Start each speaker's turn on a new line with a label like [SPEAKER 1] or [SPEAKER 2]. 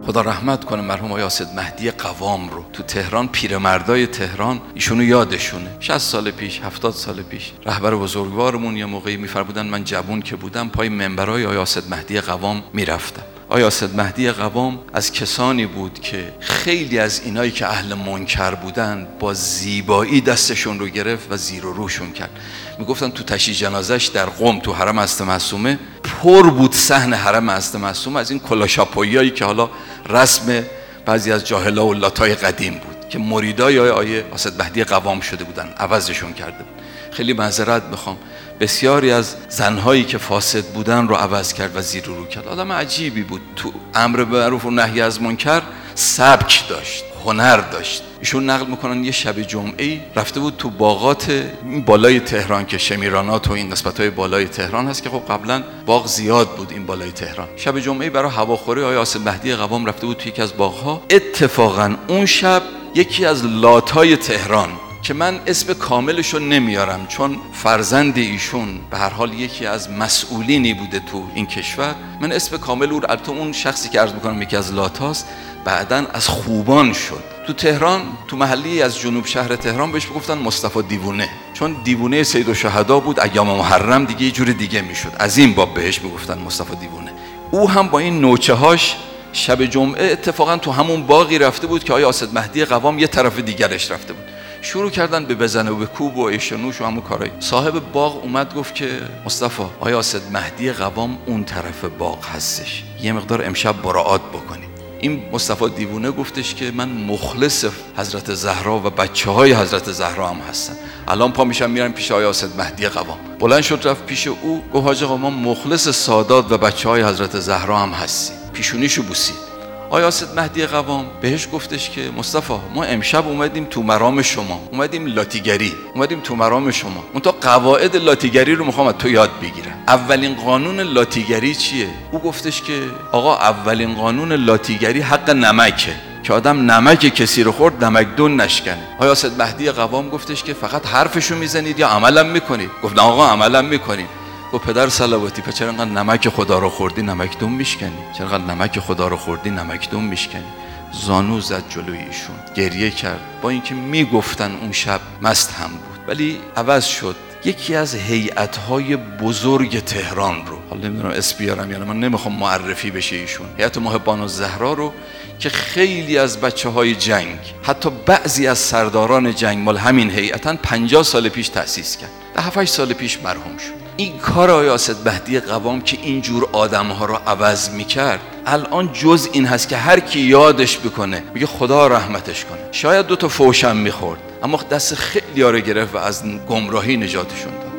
[SPEAKER 1] خدا رحمت کنه مرحوم آقای اسد مهدی قوام رو تو تهران، پیرمردای تهران ایشونو یادشونه. 60 سال پیش، 70 سال پیش رهبر بزرگوارمون یه موقعی میفرمودن من جوون که بودم پای منبرای آقای اسد مهدی قوام میرفتم. آقای اسد مهدی قوام از کسانی بود که خیلی از اینایی که اهل منکر بودن با زیبایی دستشون رو گرفت و زیر و روشون کرد. میگفتن تو تشییع جنازش در قم تو حرم حضرت معصومه پر بود صحن حرم حضرت معصومه از این کلاشاپویایی که حالا رسم بعضی از جاهلا و لاتای قدیم بود که مریدای آقای اسد مهدی قوام شده بودن، عوضشون کرده بود. خیلی معذرت میخوام، بسیاری از زنهایی که فاسد بودن رو عوض کرد و زیر و رو کرد. آدم عجیبی بود، تو امر معروف و نهی از منکر سبک داشت، هنر داشت. ایشون نقل میکنن یه شب جمعه‌ای رفته بود تو باغات بالای تهران که شمیرانات و این نسبت‌های بالای تهران هست که خب قبلا باغ زیاد بود این بالای تهران. شب جمعه‌ای برای هواخوری آقای اسد مهدی قوام رفته بود تو یکی از باغ‌ها. اتفاقا اون شب یکی از لاتای تهران که من اسم کاملشو نمیارم چون فرزند ایشون به هر حال یکی از مسئولینی بوده تو این کشور، من اسم کامل اون شخصی که عرض میکنم یکی از لاتاست بعدن از خوبان شد. تو تهران تو محلی از جنوب شهر تهران بهش میگفتن مصطفی دیوونه، چون دیوونه سید الشهدا بود. ایام محرم دیگه یه جور دیگه میشد، از این باب بهش میگفتن مصطفی دیوونه. او هم با این نوچه هاش شب جمعه اتفاقا تو همون باغی رفته بود که آقای اسد مهدی قوام یه طرف دیگرش رفته بود. شروع کردن به بزنه و به کوب و ایشنوش و همون کارایی. صاحب باغ اومد گفت که مصطفی آقای اسد مهدی قوام اون طرف باغ هستش، یه مقدار امشب براعات بکنیم. این مصطفی دیوونه گفتش که من مخلص حضرت زهرا و بچه‌های حضرت زهرا هم هستن، الان پا میشم میرم پیش آقای اسد مهدی قوام. بلند شد رفت پیش او، گفت حاج آقا ما مخلص سادات و بچه‌های حضرت زهرا هم هستیم. پیشونیشو بوسید. آقای اسد مهدی قوام بهش گفتش که مصطفی ما امشب اومدیم تو مرام شما، اومدیم لاتیگری، اومدیم تو مرام شما، اون تا قواعد لاتیگری رو میخوام از تو یاد بگیرم. اولین قانون لاتیگری چیه؟ او گفتش که آقا اولین قانون لاتیگری حق نمکه که آدم نمک کسی رو خورد نمکدون نشکنه. آقای اسد مهدی قوام گفتش که فقط حرفشو میزنید یا عملم میکنید؟ گفت نه آقا عملم میکنیم. و پدر صلواتی چرا انقدر نمک خدا رو خوردی نمکدون میشکنی؟ چرا انقدر نمک خدا رو خوردی نمکدون میشکنی؟ زانو زد جلوی ایشون، گریه کرد، با اینکه میگفتن اون شب مست هم بود ولی عوض شد. یکی از هیئت‌های بزرگ تهران رو، حالا نمیدونم اسم بیارم یعنی من نمیخوام معرفی بشه ایشون، هیئت محبان الزهرا رو که خیلی از بچه‌های جنگ، حتی بعضی از سرداران جنگ مال همین هیئتن، 50 سال پیش تأسیس کرد. 7-8 سال پیش مرحوم شد. این کار آقای اسد مهدی قوام که اینجور آدم‌ها رو عوض می‌کرد، الان جز این هست که هر کی یادش بکنه میگه خدا رحمتش کنه. شاید 2 تا فوشم می‌خورد اما دست خیلی‌ها رو گرفت و از گمراهی نجاتشون داد.